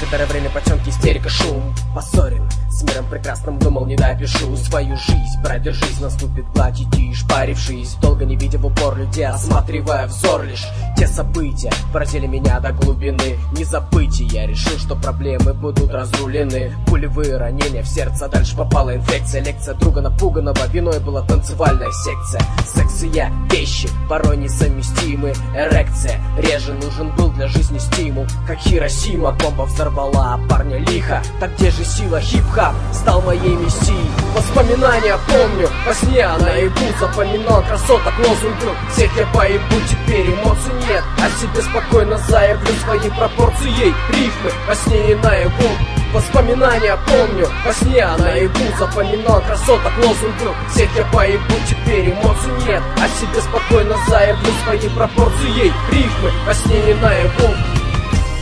некоторое время потемки, истерика, шум. Поссорен с миром прекрасным, думал, не допишу свою жизнь. Брать, держись, наступит гладь, идти, шпарившись. Долго не видя в упор людей, осматривая взор лишь. Те события поразили меня до глубины. Не забыть, я решил, что проблемы будут разрулены. Пулевые ранения в сердце, дальше попала инфекция. Лекция друга напуганного, виной была танцевальная секция. Секс и я, вещи порой несовместимы. Эрекция, реже нужен был для жизни стимул. Как Хиросима, бомба взорвала парня лихо. Так где же сила? Хип-хап стал моей мессией. Воспоминания помню, во сне я наяву запоминал красоток, лозунгов. Всех я поебу, теперь эмоций нет. О себе спокойно заявлю своей пропорцией рифмы. Во сне и наяву воспоминания помню, во сне я наяву запоминал красоток, лозунгов. Всех я поебу, теперь эмоций нет. О себе спокойно заявлю своей пропорцией рифмы. Во сне и наяву